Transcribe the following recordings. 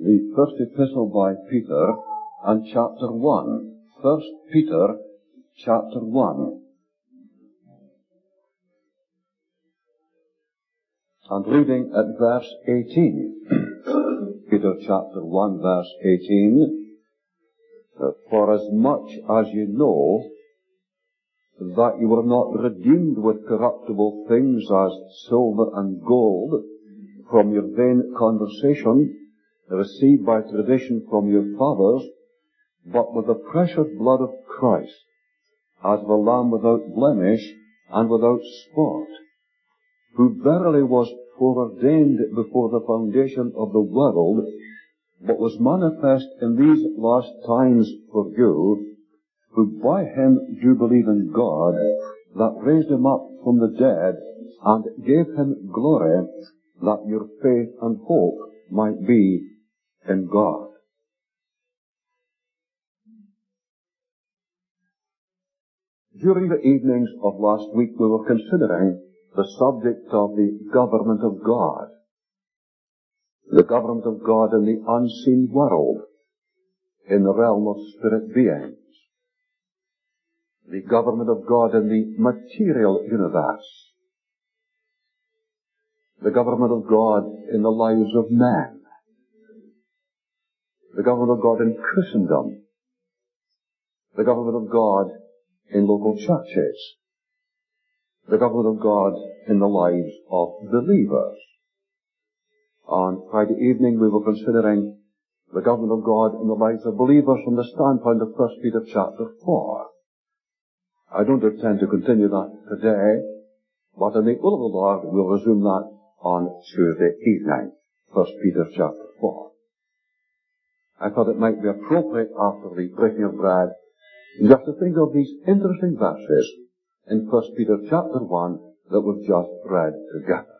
the first epistle by Peter and chapter 1. 1 Peter chapter 1. And reading at verse 18. Peter chapter 1 verse 18. For as much as you know that you were not redeemed with corruptible things as silver and gold from your vain conversation received by tradition from your fathers, but with the precious blood of Christ, as of a lamb without blemish and without spot, who verily was foreordained before the foundation of the world, but was manifest in these last times for you, who by him do believe in God, that raised him up from the dead, and gave him glory, that your faith and hope might be in God. During the evenings of last week we were considering the subject of the government of God. The government of God in the unseen world, in the realm of spirit beings. The government of God in the material universe. The government of God in the lives of men. The government of God in Christendom. The government of God in local churches. The government of God in the lives of believers. On Friday evening we were considering the government of God in the lives of believers from the standpoint of 1 Peter chapter 4. I don't intend to continue that today, but in the will of the Lord we'll resume that on Tuesday evening, 1 Peter chapter 4. I thought it might be appropriate after the breaking of bread just to think of these interesting verses in 1 Peter chapter 1 that we've just read together.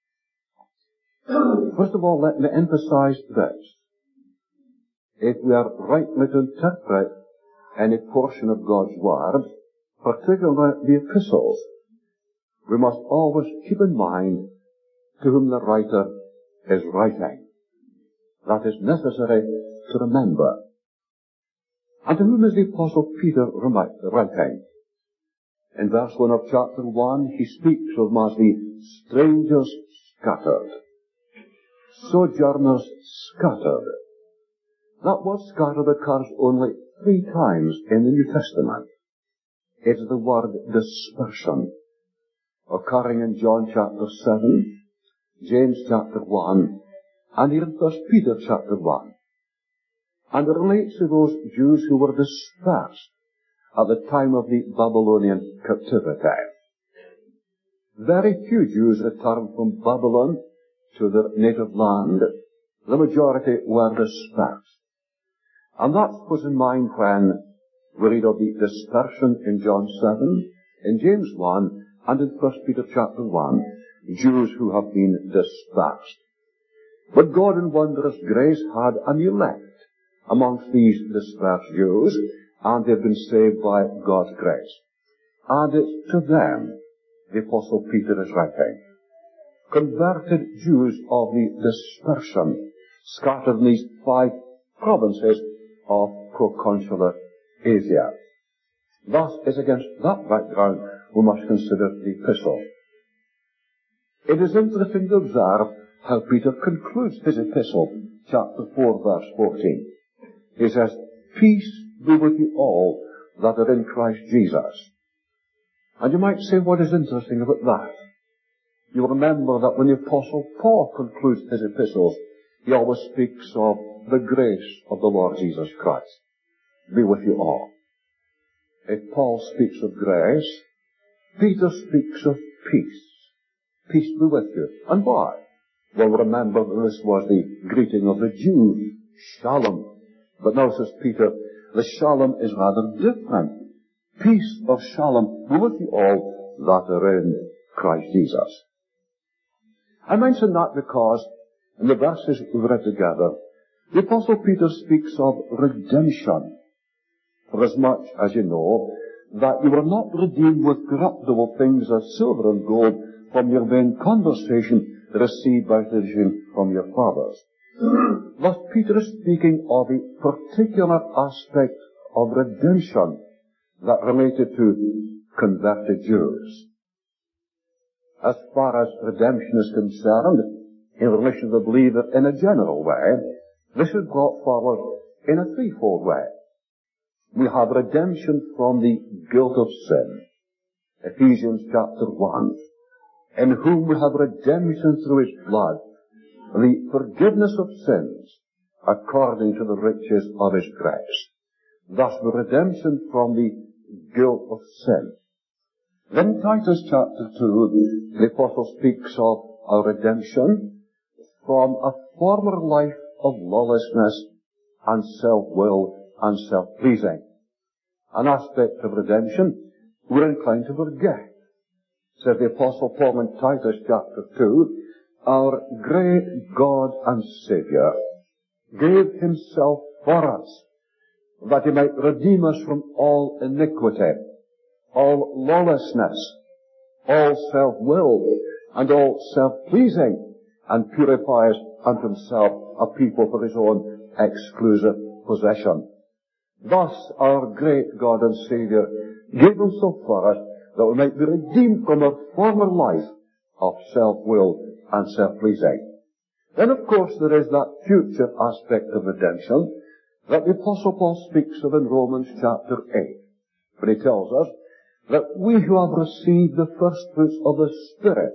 First of all, let me emphasize this. If we are rightly to interpret any portion of God's Word, particularly the epistles, we must always keep in mind to whom the writer is writing. That is necessary to remember. And to whom is the Apostle Peter writing? In verse 1 of chapter 1, he speaks of them as the strangers scattered, sojourners scattered. That word scattered occurs only 3 times in the New Testament. It is the word dispersion, occurring in John chapter 7, James chapter 1, and here in 1 Peter chapter 1. And it relates to those Jews who were dispersed at the time of the Babylonian captivity. Very few Jews returned from Babylon to their native land. The majority were dispersed. And that was in mind when we read of the dispersion in John 7, in James 1, and in 1 Peter chapter 1, Jews who have been dispersed. But God in wondrous grace had an elect amongst these dispersed Jews, and they've been saved by God's grace. And it's to them the Apostle Peter is writing. Converted Jews of the dispersion, scattered in these 5 provinces of proconsular Asia. Thus, it's against that background we must consider the epistle. It is interesting to observe how Peter concludes his epistle, chapter 4, verse 14. He says, "Peace be with you all that are in Christ Jesus." And you might say, what is interesting about that? You'll remember that when the Apostle Paul concludes his epistles, he always speaks of the grace of the Lord Jesus Christ. Be with you all. If Paul speaks of grace, Peter speaks of peace. Peace be with you. And why? Well, remember that this was the greeting of the Jews, Shalom. But now, says Peter, the Shalom is rather different. Peace of Shalom be with you all that are in Christ Jesus. I mention that because in the verses we've read together, the Apostle Peter speaks of redemption. For as much as you know that you were not redeemed with corruptible things as silver and gold from your vain conversation received by tradition from your fathers. Thus Peter is speaking of a particular aspect of redemption that related to converted Jews. As far as redemption is concerned, in relation to the believer in a general way, this is brought forward in a threefold way. We have redemption from the guilt of sin. Ephesians chapter 1. In whom we have redemption through his blood, the forgiveness of sins, according to the riches of his grace. Thus the redemption from the guilt of sin. Then Titus chapter 2, the apostle speaks of our redemption from a former life of lawlessness and self-will and self-pleasing. An aspect of redemption we're inclined to forget. Says the apostle Paul in Titus chapter 2, our great God and Saviour gave himself for us, that he might redeem us from all iniquity, all lawlessness, all self-will, and all self-pleasing, and purify us unto himself a people for his own exclusive possession. Thus our great God and Saviour gave himself for us, that we might be redeemed from our former life of self-will and self-pleasing. Then of course there is that future aspect of redemption that the Apostle Paul speaks of in Romans chapter 8, when he tells us that we who have received the first fruits of the Spirit,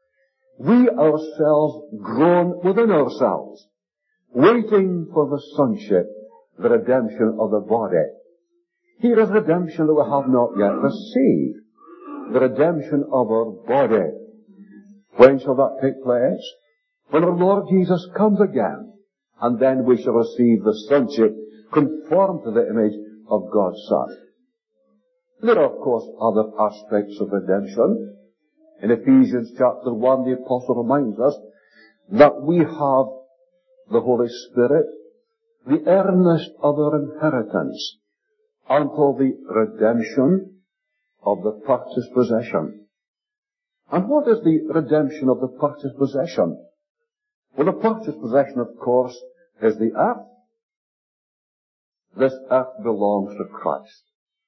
we ourselves groan within ourselves, waiting for the sonship, the redemption of the body. Here is redemption that we have not yet received, the redemption of our body. When shall that take place? When our Lord Jesus comes again, and then we shall receive the sonship conformed to the image of God's Son. There are, of course, other aspects of redemption. In Ephesians chapter 1, the apostle reminds us that we have the Holy Spirit, the earnest of our inheritance, until the redemption of the purchased possession. And what is the redemption of the purchased possession? Well, the purchased possession, of course, is the earth. This earth belongs to Christ.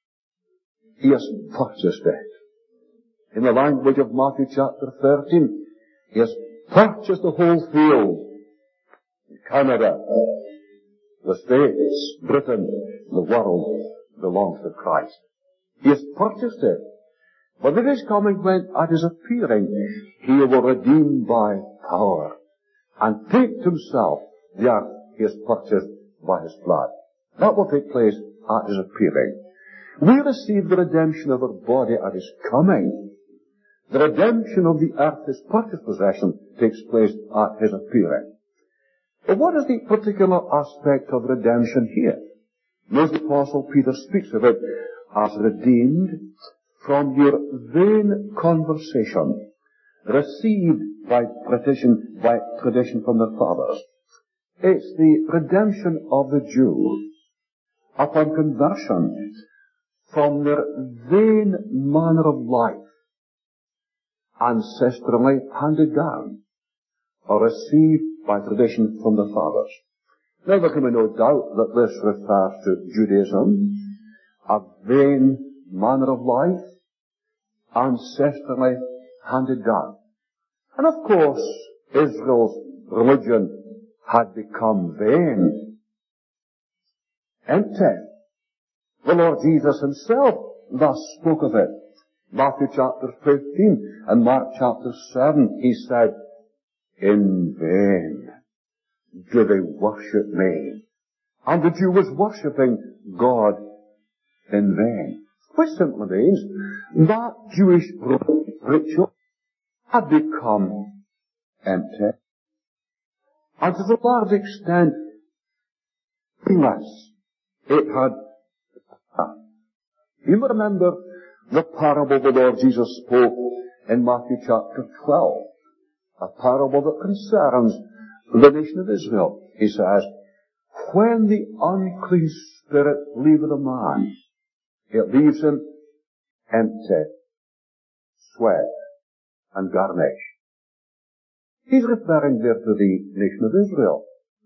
He has purchased it. In the language of Matthew chapter 13, he has purchased the whole field. Canada, the States, Britain, the world belongs to Christ. He has purchased it. But at his coming, when at his appearing, he will redeem by power and take to himself the earth he has purchased by his blood. That will take place at his appearing. We receive the redemption of our body at his coming. The redemption of the earth, his purchased possession, takes place at his appearing. But what is the particular aspect of redemption here? Notice the Apostle Peter speaks of it as redeemed from your vain conversation, received by tradition from their fathers. It's the redemption of the Jews upon conversion from their vain manner of life, ancestrally handed down, or received by tradition from their fathers. Now there can be no doubt that this refers to Judaism, a vain manner of life, ancestrally handed down. And of course, Israel's religion had become vain, empty. The Lord Jesus himself thus spoke of it. Matthew chapter 15 and Mark chapter 7, he said, in vain do they worship me. And the Jew was worshipping God in vain. Which simply means that Jewish ritual had become empty. And to a large extent, meaningless. It had. You remember the parable the Lord Jesus spoke in Matthew chapter 12. A parable that concerns the nation of Israel. He says, when the unclean spirit leaveth a man, it leaves him empty, sweat, and garnish. He's referring there to the nation of Israel.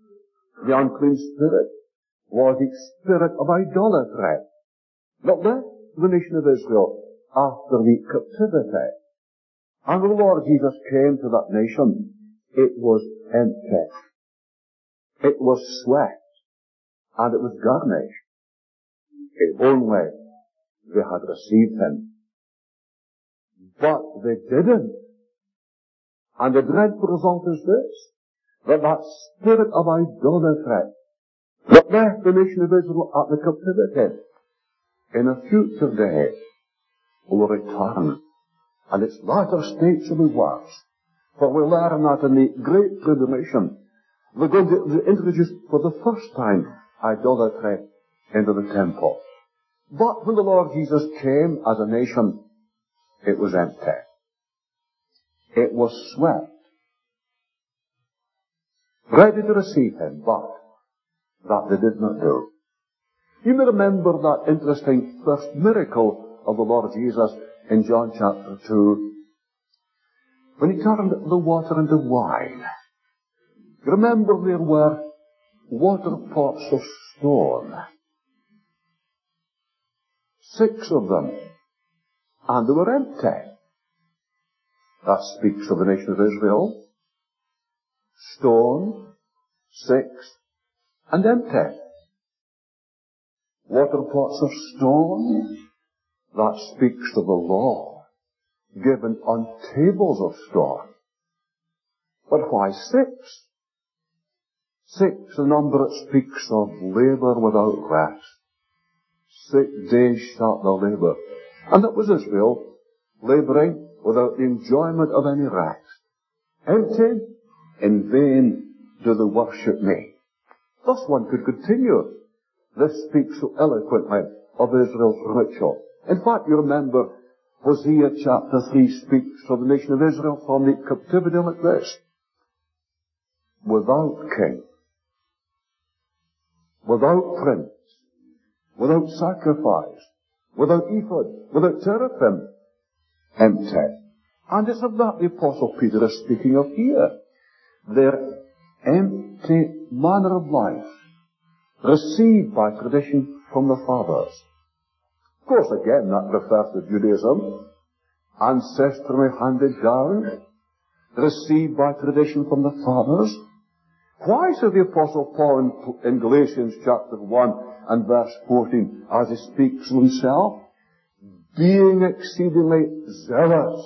the unclean spirit was the spirit of idolatry that left the nation of Israel after the captivity. And when the Lord Jesus came to that nation, it was empty. It was swept, and it was garnished. If only they had received him. But they didn't. And the dreadful result is this, that spirit of idolatry that left the nation of Israel at the captivity, in a future day, will return. And its latter states will be worse. For we learn that in the Great Tribulation, they're going to introduce for the first time idolatry into the temple. But when the Lord Jesus came as a nation, it was empty. It was swept, ready to receive him, but that they did not do. You may remember that interesting first miracle of the Lord Jesus in John chapter 2, when he turned the water into wine. You remember there were water pots of stone, 6 of them, and they were empty. That speaks of the nation of Israel. Stone, 6, and empty. Water pots of stone, that speaks of the law, given on tables of stone. But why 6? 6, a number that speaks of labour without rest. 6 days shalt thou labour. And that was Israel, labouring without the enjoyment of any rest. Empty, in vain do they worship me. Thus one could continue. This speaks so eloquently of Israel's ritual. In fact, you remember, Hosea chapter 3 speaks of the nation of Israel from the captivity like this. Without king, without prince, without sacrifice, without ephod, without teraphim, empty. And it's of that the Apostle Peter is speaking of here. Their empty manner of life, received by tradition from the fathers. Of course, again, that refers to Judaism, ancestrally handed down, received by tradition from the fathers. Why, says the Apostle Paul in Galatians chapter 1 and verse 14, as he speaks of himself, being exceedingly zealous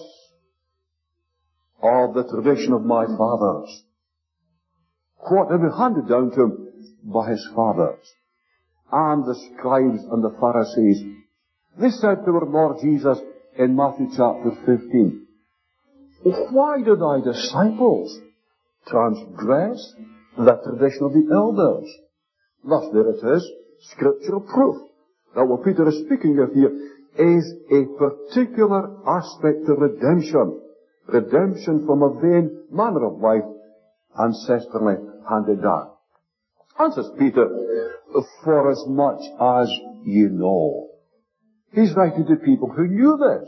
of the tradition of my fathers. What had been handed down to him by his fathers. And the scribes and the Pharisees, they said to our Lord Jesus in Matthew chapter 15, why do thy disciples transgress the tradition of the elders? Thus there it is, scriptural proof that what Peter is speaking of here is a particular aspect of redemption. Redemption from a vain manner of life, ancestrally handed down. And says Peter, for as much as you know. He's writing to people who knew this.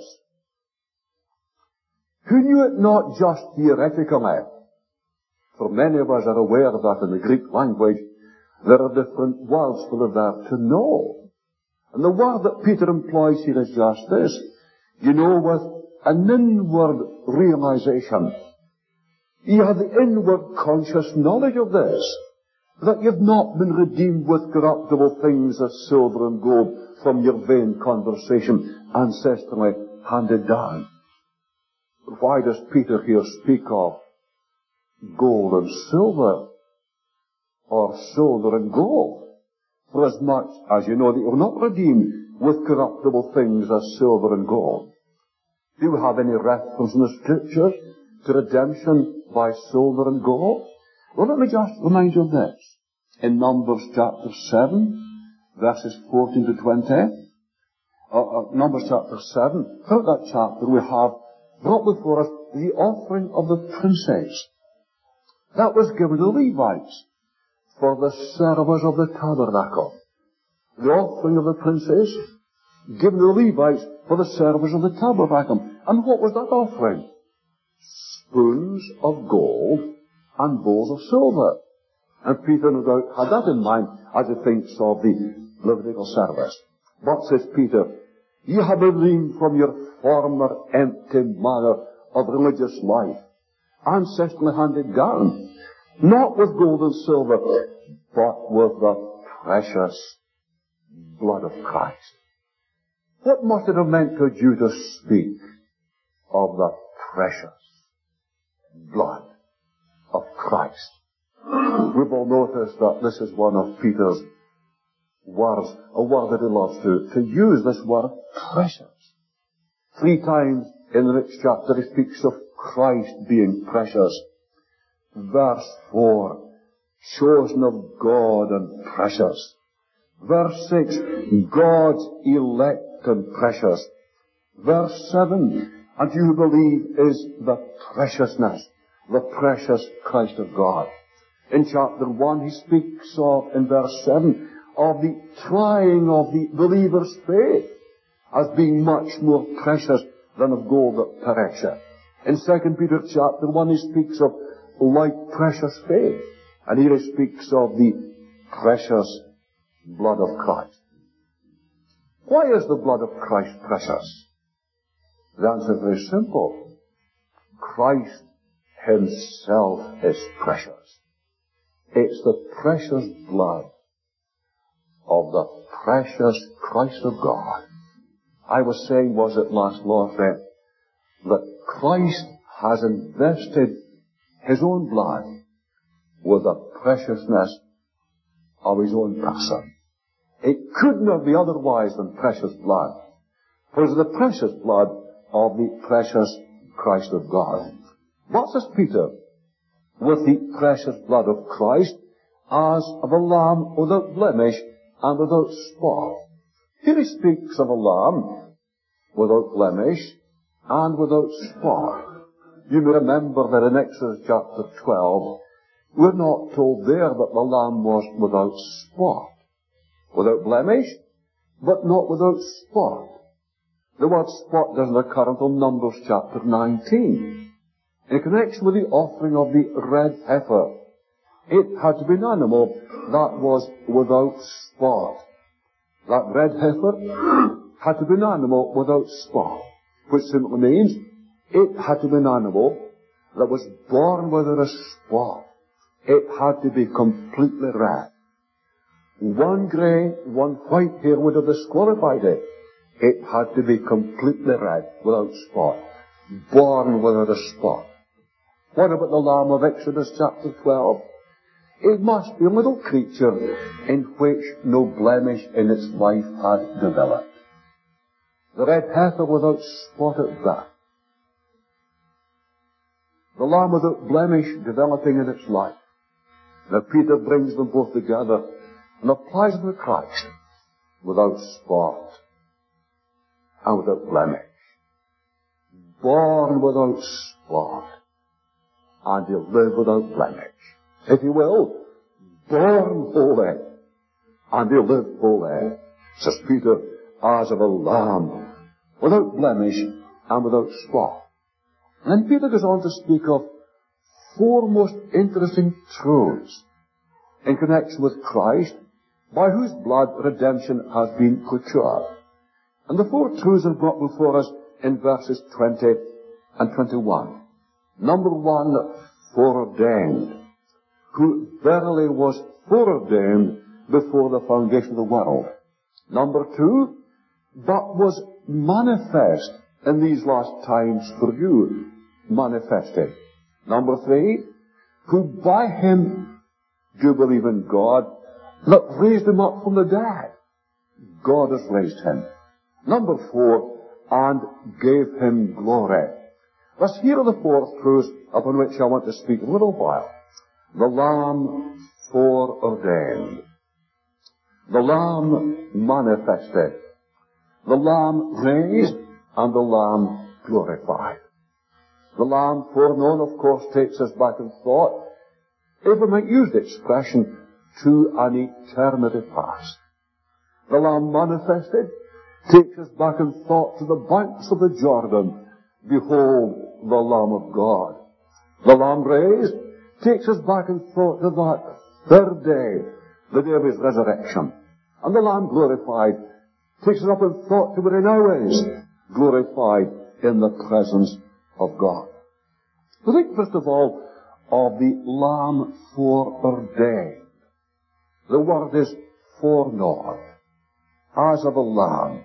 Who knew it not just theoretically. For many of us are aware that in the Greek language there are different words for the verb to know. And the word that Peter employs here is just this. You know, with an inward realization. You have the inward conscious knowledge of this. That you've not been redeemed with corruptible things as silver and gold from your vain conversation, ancestrally handed down. But why does Peter here speak of gold and silver, or silver and gold? For as much as you know that you're not redeemed with corruptible things as silver and gold. Do you have any reference in the Scriptures to redemption by silver and gold? Well, let me just remind you of this. In Numbers chapter 7, verses 14 to 20, Numbers chapter 7, throughout that chapter we have brought before us the offering of the princes. That was given to the Levites for the service of the tabernacle. The offering of the princes given to the Levites for the service of the tabernacle. And what was that offering? Spoons of gold and bowls of silver. And Peter, no doubt, had that in mind as he thinks of the Levitical service. But, says Peter, ye have redeemed from your former empty manner of religious life, ancestrally handed down, not with gold and silver, but with the precious blood of Christ. What must it have meant to a Jew to speak of the precious blood of Christ? We've all noticed that this is one of Peter's words, a word that he loves to use, this word, precious. 3 times in the next chapter he speaks of Christ being precious. Verse 4, chosen of God and precious. Verse 6, God's elect and precious. Verse 7, and you who believe is the preciousness, the precious Christ of God. In chapter 1 he speaks of, in verse 7, of the trying of the believer's faith as being much more precious than of gold that perisheth. In 2 Peter chapter 1 he speaks of like precious faith. And here he speaks of the precious blood of Christ. Why is the blood of Christ precious? The answer is very simple. Christ himself is precious. It's the precious blood of the precious Christ of God. I was saying, was it last Lord's Day, that Christ has invested his own blood with the preciousness of his own person. It could not be otherwise than precious blood. For it is the precious blood of the precious Christ of God. What says Peter? With the precious blood of Christ, as of a lamb without blemish and without spot. Here he speaks of a lamb without blemish and without spot. You may remember that in Exodus chapter 12, we're not told there that the lamb was without spot, without blemish, but not without spot. The word spot doesn't occur until Numbers chapter 19. In connection with the offering of the red heifer, it had to be an animal that was without spot. That red heifer had to be an animal without spot, which simply means it had to be an animal that was born without a spot. It had to be completely red. One grey, one white hair would have disqualified it. It had to be completely red, without spot. Born without a spot. What about the lamb of Exodus chapter 12? It must be a little creature in which no blemish in its life had developed. The red heifer without spot at that. The lamb without blemish developing in its life. Now Peter brings them both together and applies them to Christ without spot and without blemish. Born without spot, and he'll live without blemish. If you will, born holy, and he'll live holy, says Peter, as of a lamb, without blemish and without spot. And then Peter goes on to speak of 4 most interesting truths in connection with Christ, by whose blood redemption has been procured. And the 4 truths are brought before us in verses 20 and 21. Number 1, foreordained, who verily was foreordained before the foundation of the world. Number 2, but was manifest in these last times for you, manifested. Number 3, who by him do believe in God, that raised him up from the dead. God has raised him. Number 4, and gave him glory. Thus here are the 4 truths upon which I want to speak a little while. The Lamb foreordained. The Lamb manifested. The Lamb raised, and the Lamb glorified. The Lamb foreknown, of course, takes us back in thought, if we might use the expression, to an eternity past. The Lamb manifested takes us back in thought to the banks of the Jordan. Behold, the Lamb of God. The Lamb raised takes us back in thought to that Third day, the day of his resurrection. And the Lamb glorified takes us up in thought to where he now is, glorified in the presence of God. We think first of all of the Lamb foreordained. The word is foreknown, as of a lamb.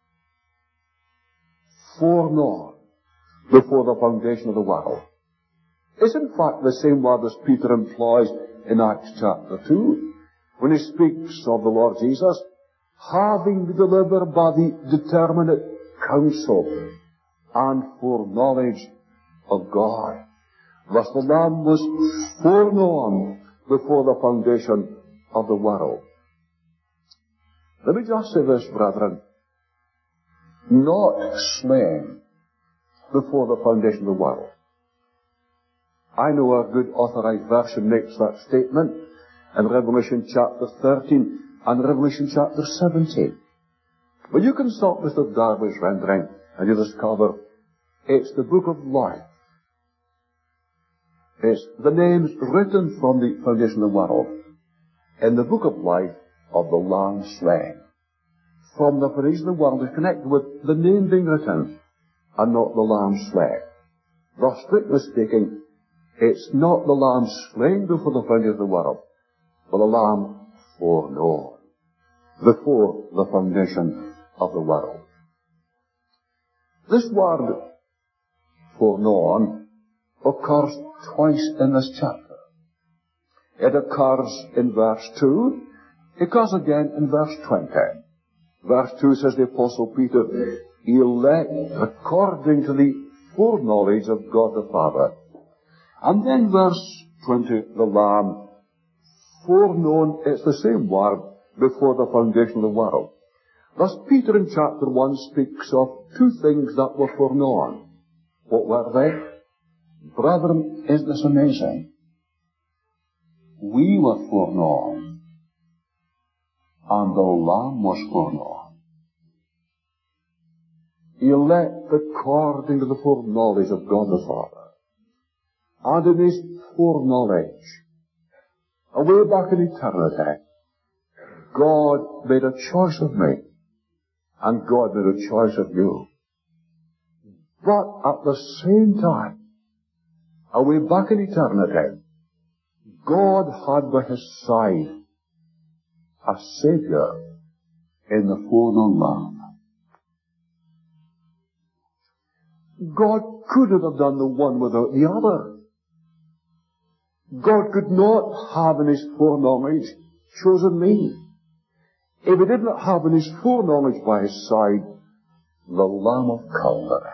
Foreknown before the foundation of the world. It's in fact the same word as Peter employs in Acts chapter 2, when he speaks of the Lord Jesus, having been delivered by the determinate counsel and foreknowledge of God. Thus the Lamb was foreknown before the foundation of the world. Let me just say this, brethren. Not slain before the foundation of the world. I know a good authorized version makes that statement in Revelation chapter 13 and Revelation chapter 17. But you consult Mr. Darby's rendering and you discover it's the book of life. It's the names written from the foundation of the world in the book of life of the Lamb slain. From the foundation of the world is connected with the name being written and not the Lamb slain. Thus, strictly speaking, it's not the Lamb slain before the foundation of the world, but the Lamb foreknown before the foundation of the world. This word foreknown occurs twice in this chapter. It occurs in verse 2. It occurs again in verse 20. Verse 2 says the Apostle Peter, elect according to the foreknowledge of God the Father. And then verse 20, the Lamb, foreknown, it's the same word, before the foundation of the world. Thus Peter in chapter 1 speaks of two things that were foreknown. What were they? Brethren, isn't this amazing? We were foreknown, and the Lamb was foreknown. Elect according to the foreknowledge of God the Father. And in his foreknowledge, away back in eternity, God made a choice of me, and God made a choice of you. But at the same time, away back in eternity, God had by his side a Savior in the foreknown Lamb. God couldn't have done the one without the other. God could not have in his foreknowledge chosen me if he did not have in his foreknowledge by his side the Lamb of Calvary.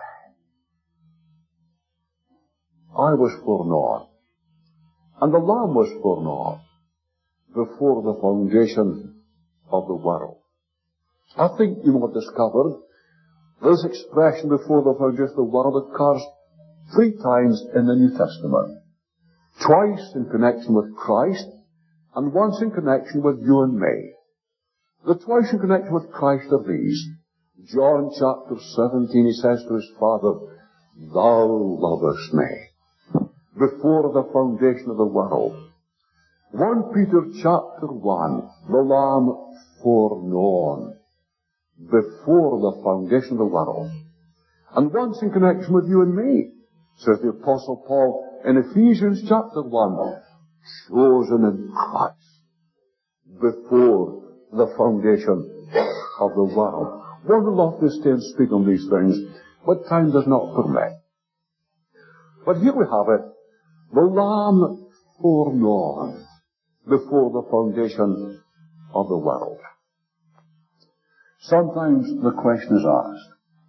I was foreknown, and the Lamb was foreknown before the foundation of the world. I think you will have discovered this expression before the foundation of the world occurs 3 times in the New Testament. Twice in connection with Christ, and once in connection with you and me. The twice in connection with Christ are these. John chapter 17, he says to his Father, Thou lovest me, before the foundation of the world. 1 Peter chapter 1, the Lamb foreknown, before the foundation of the world. And once in connection with you and me, says the Apostle Paul in Ephesians chapter 1, chosen in Christ before the foundation of the world. One would love to stay and speak on these things, but time does not permit. But here we have it, the Lamb foreknown before the foundation of the world. Sometimes the question is asked,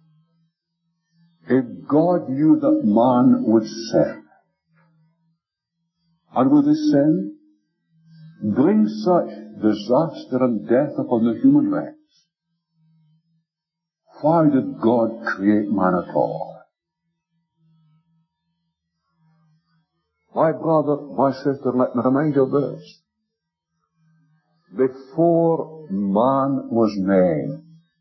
if God knew that man would sin, and with his sin bring such disaster and death upon the human race, why did God create man at all? My brother, my sister, let me remind you of this. Before man was made,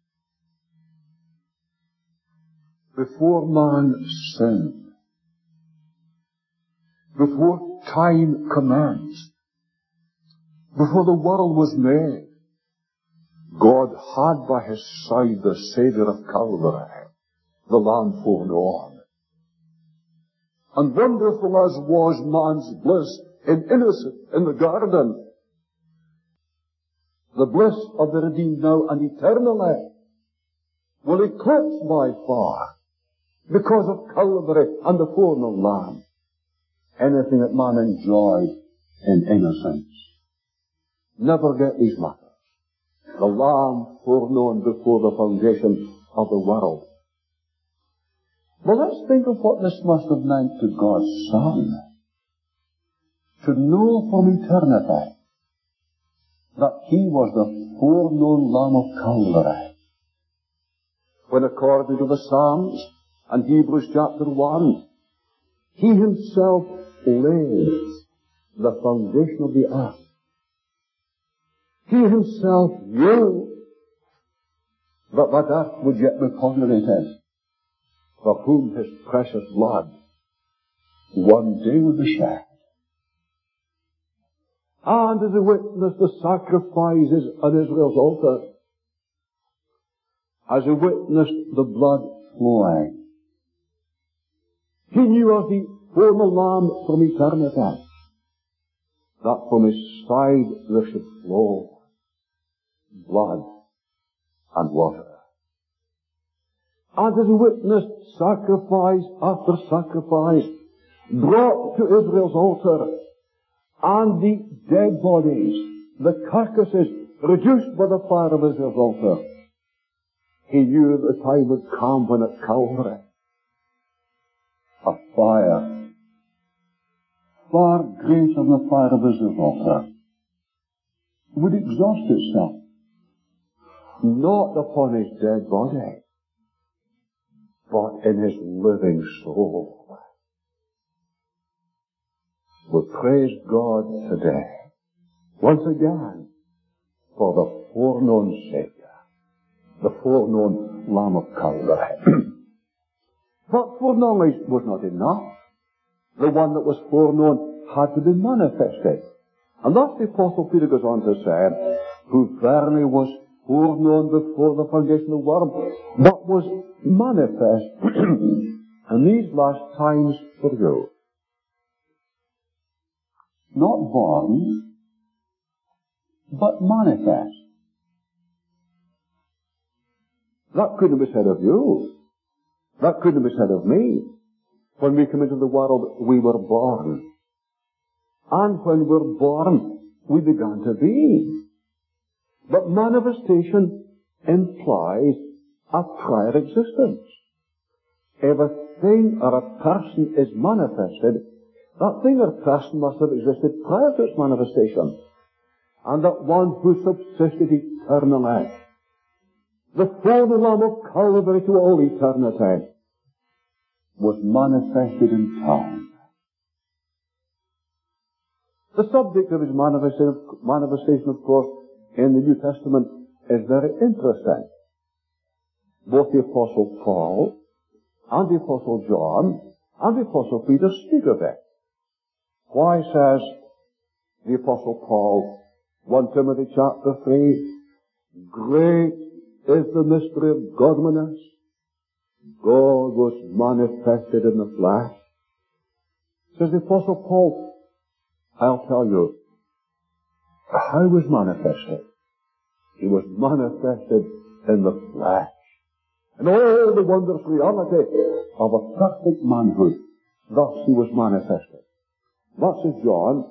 before man sinned, before time commenced, Before the world was made, God had by his side the Saviour of Calvary, the Lamb foreknown. And wonderful as was man's bliss in innocence in the garden, the bliss of the redeemed now and eternally will eclipse by far, because of Calvary and the foreknown Lamb, anything that man enjoyed in innocence. Never get these matters. The Lamb foreknown before the foundation of the world. Well, let's think of what this must have meant to God's Son, to know from eternity that he was the foreknown Lamb of Calvary. When according to the Psalms and Hebrews chapter 1, he himself laid the foundation of the earth. He himself knew that that earth would yet be populated, for whom his precious blood one day would be shed. And as he witnessed the sacrifices on Israel's altar, as he witnessed the blood flowing, he knew as the former Lamb from eternity that from his side there should flow blood and water. And as he witnessed sacrifice after sacrifice brought to Israel's altar, and the dead bodies, the carcasses, reduced by the fire of Israel's altar, he knew that the time would come when at Calvary a fire far greater than the fire of Israel's altar would exhaust itself, not upon his dead body, but in his living soul. We praise God today, once again, for the foreknown Saviour, the foreknown Lamb of Calvary. But foreknowledge was not enough. The one that was foreknown had to be manifested. And thus the Apostle Peter goes on to say, who verily was foreknown before the foundation of the world, but was manifest in these last times for you. Not born, but manifest. That couldn't be said of you. That couldn't be said of me. When we come into the world, we were born. And when we were born, we began to be. But manifestation implies a prior existence. If a thing or a person is manifested, that thing or person must have existed prior to its manifestation. And that one who subsisted eternally, the foreknown Lamb of Calvary to all eternity, was manifested in time. The subject of his manifestation, of course, in the New Testament is very interesting. Both the Apostle Paul and the Apostle John and the Apostle Peter speak of it. Why, says the Apostle Paul, 1 Timothy chapter 3, great is the mystery of godliness. God was manifested in the flesh. Says the Apostle Paul, I'll tell you how he was manifested. He was manifested in the flesh. And all the wondrous reality of a perfect manhood. Thus he was manifested. Thus is John.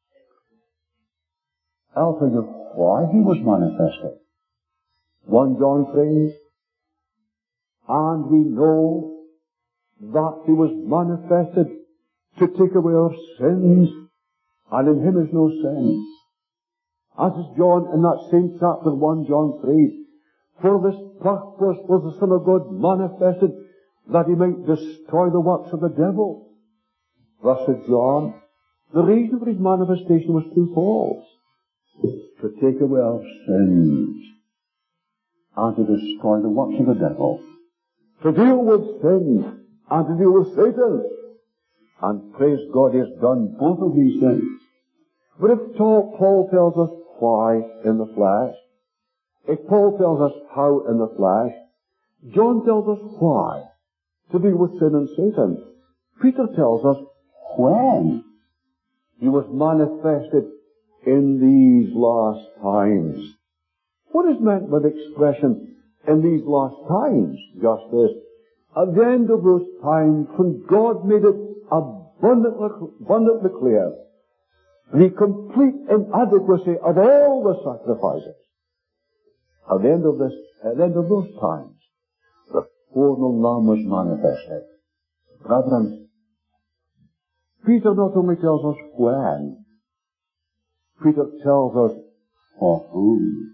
I'll tell you why he was manifested. 1 John 3. And we know that he was manifested to take away our sins, and in him is no sin. As is John in that same chapter, 1 John 3, for this purpose was the Son of God manifested, that he might destroy the works of the devil. Thus is John. The reason for his manifestation was twofold: to take away our sins, and to destroy the works of the devil. To deal with sin, and to deal with Satan. And praise God, he has done both of these things. But if Paul tells us why in the flesh, if Paul tells us how in the flesh, John tells us why, to deal with sin and Satan. Peter tells us when he was manifested in these last times. What is meant by the expression, in these last times? Just this. At the end of those times, when God made it abundantly clear the complete inadequacy of all the sacrifices. At the end of those times, the formal Lamb was manifested. Brethren, Peter not only tells us when, Peter tells us for whom.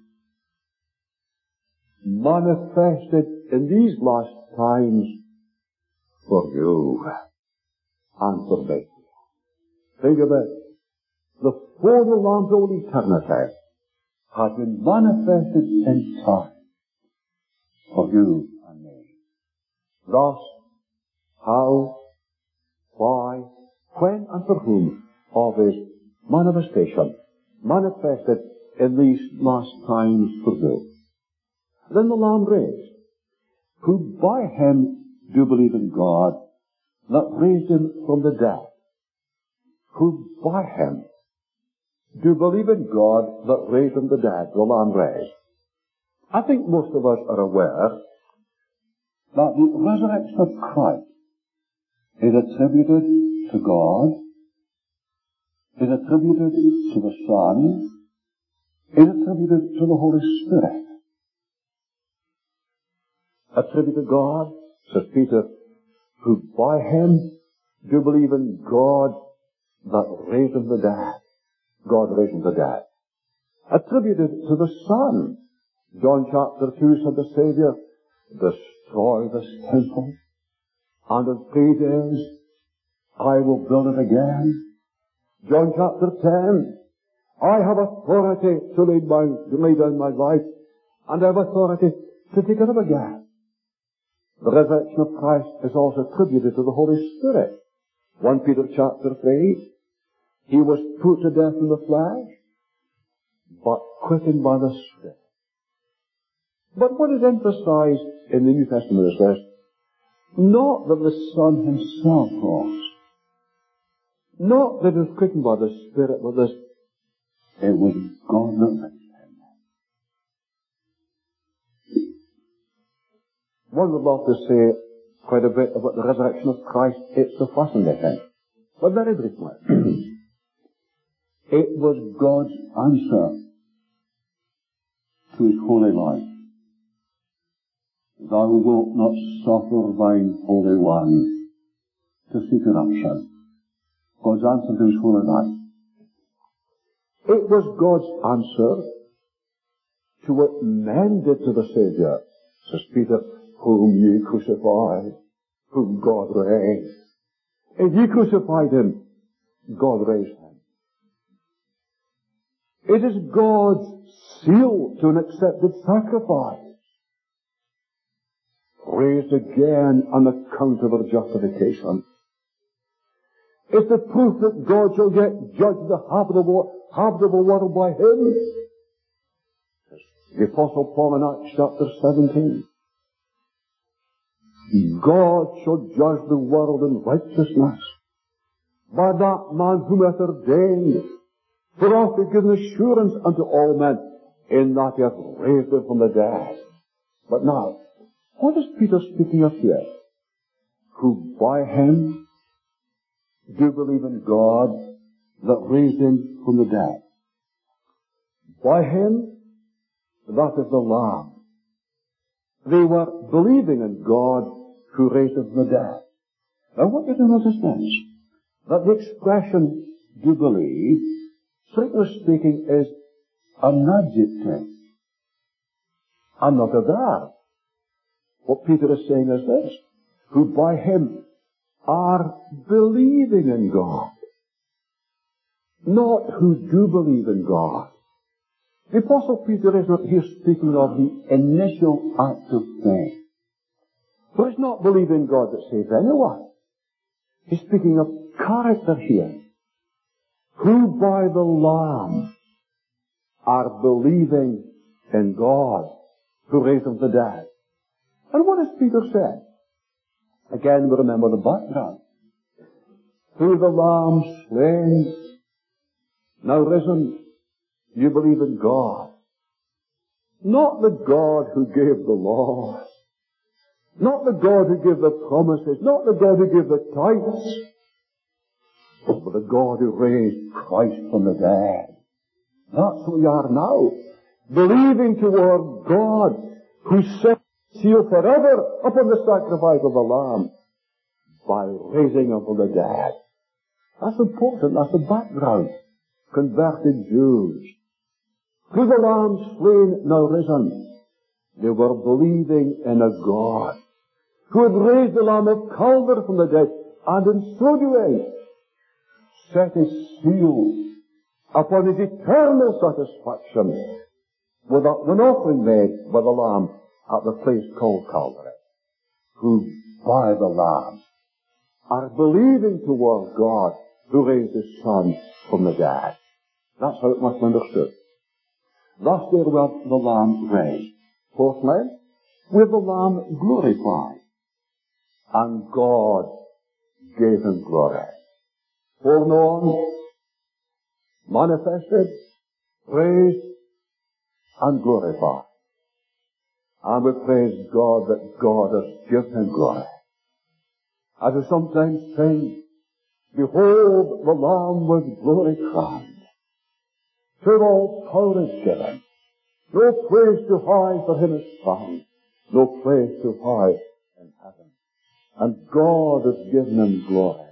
Manifested in these last times for you and for me. Think of it. The former Lamb of all eternity has been manifested in time for you and me. Thus, how, why, when, and for whom of His manifestation manifested in these last times for you. Then the Lamb raised, who by Him do believe in God, that raised Him from the dead. Who by Him do believe in God, that raised Him from the dead, the Lamb raised. I think most of us are aware that the resurrection of Christ is attributed to God, is attributed to the Son, is attributed to the Holy Spirit. Attributed to God, says Peter, who by Him do believe in God that raised Him from the dead. God raised Him from the dead. Attributed to the Son. John chapter 2 said the Saviour, destroy this temple, and in 3 days I will build it again. John chapter 10, I have authority to lay down my life, and I have authority to take it up again. The resurrection of Christ is also attributed to the Holy Spirit. 1 Peter chapter 3, He was put to death in the flesh, but quickened by the Spirit. But what is emphasized in the New Testament is this: not that the Son Himself rose, not that He was quickened by the Spirit, but this, it was God that raised Him. One would love to say quite a bit about the resurrection of Christ. It's a fascinating thing. But very briefly, it was God's answer to His holy life. Thou wilt not suffer thine Holy One to see corruption. God's answer to His holy life. It was God's answer to what men did to the Saviour, says Peter, whom ye crucified, whom God raised. If ye crucified Him, God raised Him. It is God's seal to an accepted sacrifice, raised again on account of our justification. It's the proof that God shall yet judge the habitable world by Him. The Apostle Paul in Acts chapter 17. God shall judge the world in righteousness by that man whom hath ordained, for hath He given assurance unto all men, in that He hath raised Him from the dead. But now, what is Peter speaking of here? Who by Him do believe in God that raised Him from the dead. By Him, that is the Lamb. They were believing in God who raised Him from the dead. Now what you to notice this, that the expression do believe, strictly speaking, is an adjective and not a verb. What Peter is saying is this: who by Him are believing in God, not who do believe in God. The Apostle Peter is not here speaking of the initial act of faith. For it's not believing God that saves anyone. He's speaking of character here. who by the Lamb are believing in God, who raised him from the dead. And what does Peter say? Again, we remember the background. Through the Lamb slain, now risen, you believe in God. Not the God who gave the law. Not the God who gave the promises. Not the God who gave the tithes. But the God who raised Christ from the dead. That's what we are now. Believing toward God who set seal forever upon the sacrifice of the Lamb by raising him from the dead. That's important. That's the background. Converted Jews. Through the Lamb slain, now risen, they were believing in a God who had raised the Lamb of Calvary from the dead, and in so doing set his seal upon his eternal satisfaction with an offering made by the Lamb at the place called Calvary, who by the Lamb are believing toward God who raised his Son from the dead. That's how it must be understood. Thus there we have the Lamb raised. Fourthly, we have the Lamb glorified. And God gave him glory. Foreknown, manifested, praised, and glorified. And we praise God that God has given him glory. As we sometimes sing, behold the Lamb with glory crowned. To him all power is given. No place too high for him is found. No place too high in heaven. And God has given him glory.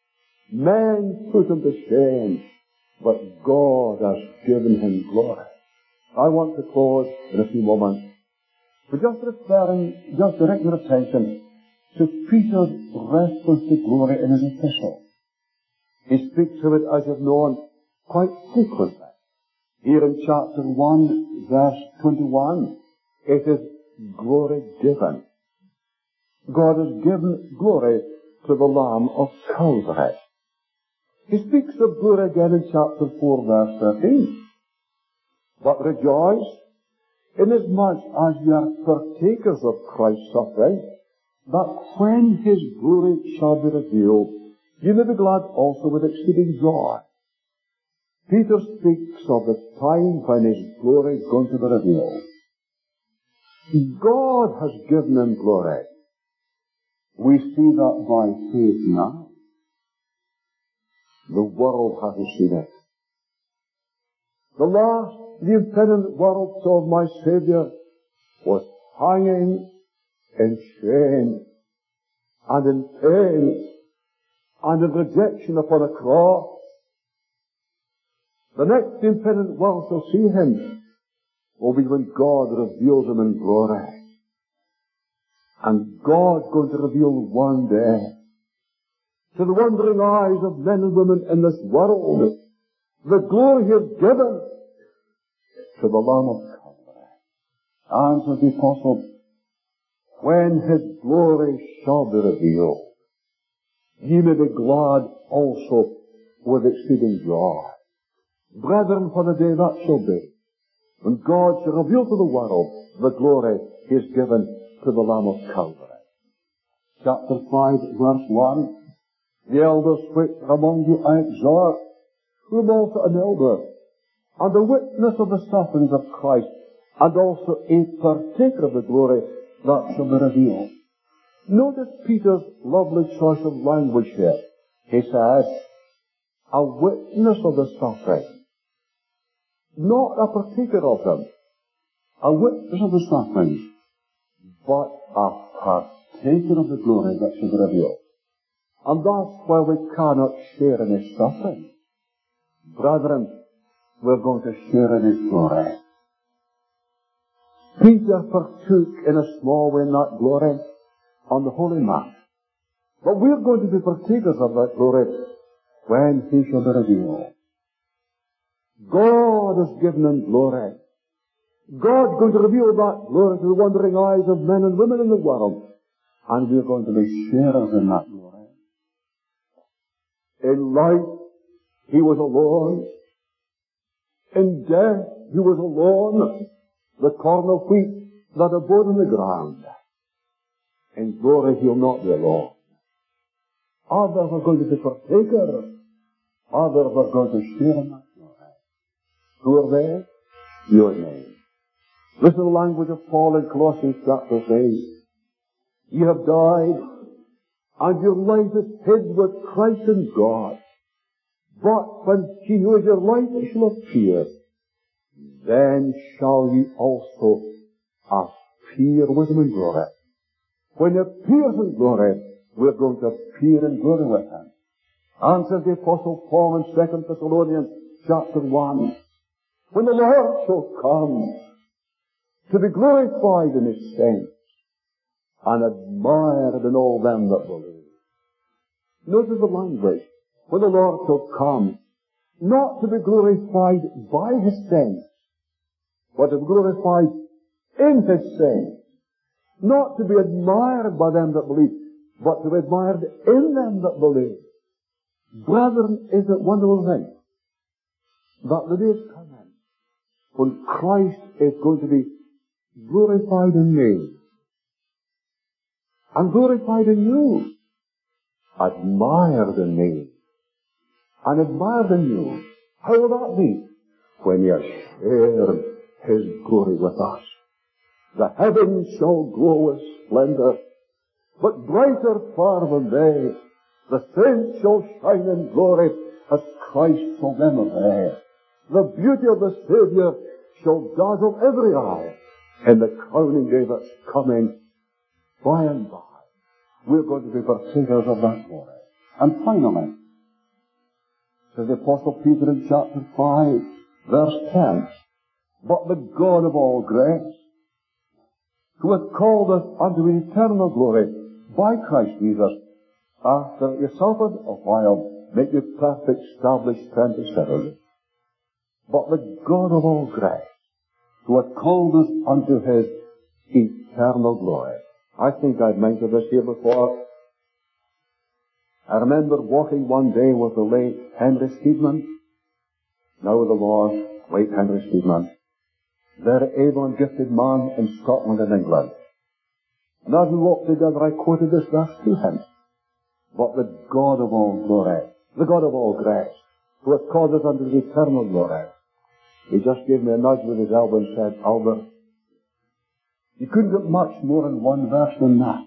Men put him to shame, but God has given him glory. I want to close in a few moments with just directing your attention to Peter's reference to glory in his epistle. He speaks of it, as you've known, quite frequently. Here in chapter 1, verse 21, it is glory given. God has given glory to the Lamb of Calvary. He speaks of glory again in chapter 4, verse 13. But rejoice, inasmuch as you are partakers of Christ's suffering, that when his glory shall be revealed, you may be glad also with exceeding joy. Peter speaks of the time when his glory is going to be revealed. God has given him glory. We see that by faith now. The world hasn't seen it. The impenitent world saw my Saviour was hanging in shame and in pain and in rejection upon a cross. The next impenitent world shall see him will be when God reveals him in glory. And God's going to reveal one day to the wondering eyes of men and women in this world the glory he has given to the Lamb of Calvary. Answers the apostle, when his glory shall be revealed, ye may be glad also with exceeding joy. Brethren, for the day that shall be, when God shall reveal to the world the glory he has given to the Lamb of Calvary. Chapter 5, verse 1, the elders which among you I exhort, who am also an elder, and a witness of the sufferings of Christ, and also a partaker of the glory that shall be revealed. Notice Peter's lovely choice of language here. He says, a witness of the suffering. Not a partaker of them, a witness of the suffering, but a partaker of the glory that shall be revealed. And that's why we cannot share in his suffering. Brethren, we're going to share in his glory. Peter partook in a small way in that glory on the Holy Mass. But we're going to be partakers of that glory when he shall be revealed. God has given him glory. God's going to reveal that glory to the wondering eyes of men and women in the world. And we're going to be sharers in that glory. In life, He was alone. In death, he was alone. The corn of wheat that abode in the ground. In glory, he'll not be alone. Others are going to be partakers. Others are going to share in that glory. Who are they? You and me. This is the language of Paul in Colossians chapter 3. You have died, and your life is hid with Christ in God. But when he who is your life shall appear, then shall ye also appear with him in glory. When he appears in glory, we're going to appear in glory with him. And says the Apostle Paul in 2 Thessalonians chapter 1, when the Lord shall come to be glorified in his saints and admired in all them that believe. Notice the language. When the Lord shall come, not to be glorified by his saints, but to be glorified in his saints. Not to be admired by them that believe, but to be admired in them that believe. Brethren, is it wonderful thing that the day is coming when Christ is going to be glorified in me and glorified in you, admired in me and admired in you. How will that be? When he has shared his glory with us. The heavens shall glow with splendor, but brighter far than they. The saints shall shine in glory as Christ shall them array. The beauty of the Saviour shall dazzle every eye in the crowning day that's coming by and by. We're going to be partakers of that glory. And finally, says the Apostle Peter in chapter 5, verse 10, but the God of all grace, who hath called us unto eternal glory by Christ Jesus, after you suffered a while, make you perfect, establish, strength, settle. But the God of all grace, who hath called us unto his eternal glory. I think I've mentioned this here before. I remember walking one day with the late Henry Steedman, now with the Lord, late Henry Steedman, very able and gifted man in Scotland and England. And as we walked together, I quoted this verse to him. But the God of all glory, the God of all grace, who hath called us unto his eternal glory. He just gave me a nudge with his elbow and said, Albert, you couldn't get much more in one verse than that.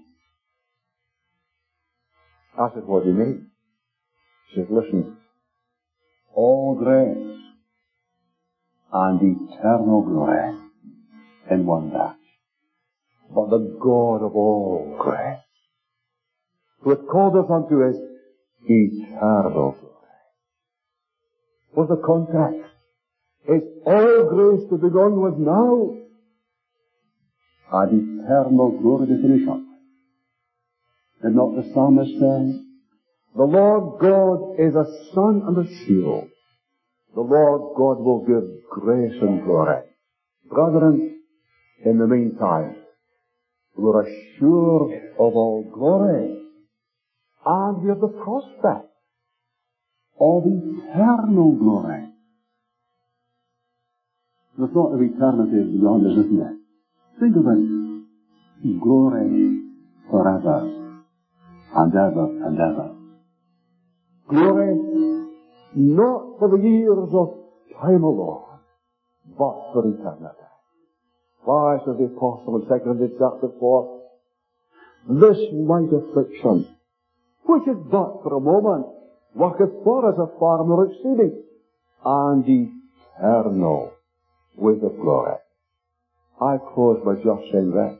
I said, what do you mean? He said, listen, all grace and eternal glory in one verse. But the God of all grace, who hath called us unto his eternal glory. What's the context? Is all grace to begin with now, and eternal glory to finish up. Did not the psalmist say, the Lord God is a sun and a shield. The Lord God will give grace and glory. Brethren, in the meantime, we're assured of all glory, and we have the prospect of eternal glory. The thought of eternity is beyond us, isn't it? Think of it. Glory forever and ever and ever. Glory not for the years of time alone, but for eternity. Why, says the Apostle in 2 Corinthians chapter 4, this light affliction, which is but for a moment, worketh for us a far more exceeding and eternal weight of glory. I close by just saying this.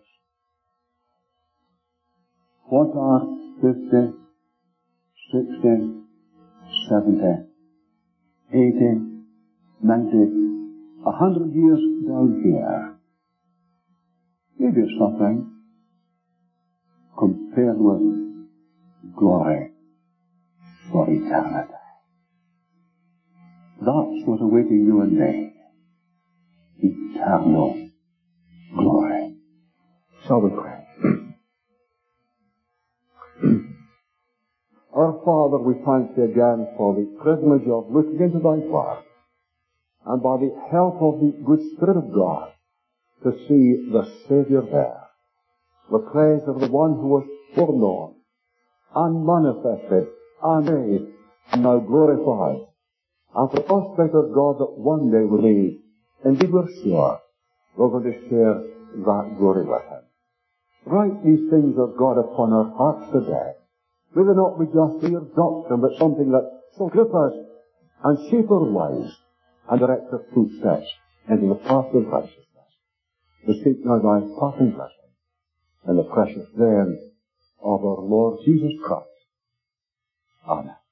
What are 50, 60, 70, 80, 90, 100 years down here? Maybe it's nothing compared with glory for eternity. That's what awaiting you and me. Eternal glory. Shall we pray? Our Father, we thank Thee again for the privilege of looking into Thy Word, and by the help of the good Spirit of God, to see the Saviour there, the praise of the one who was foreknown, and manifested, and made, and now glorified, and for the prospect of God that one day will be, indeed we're sure, we're going to share that glory with Him. Write these things of God upon our hearts today. May they not be just mere doctrine, but something that shall grip us and shape our lives and direct our footsteps into the path of righteousness. We seek now Thy parting blessing in the precious name of our Lord Jesus Christ. Amen.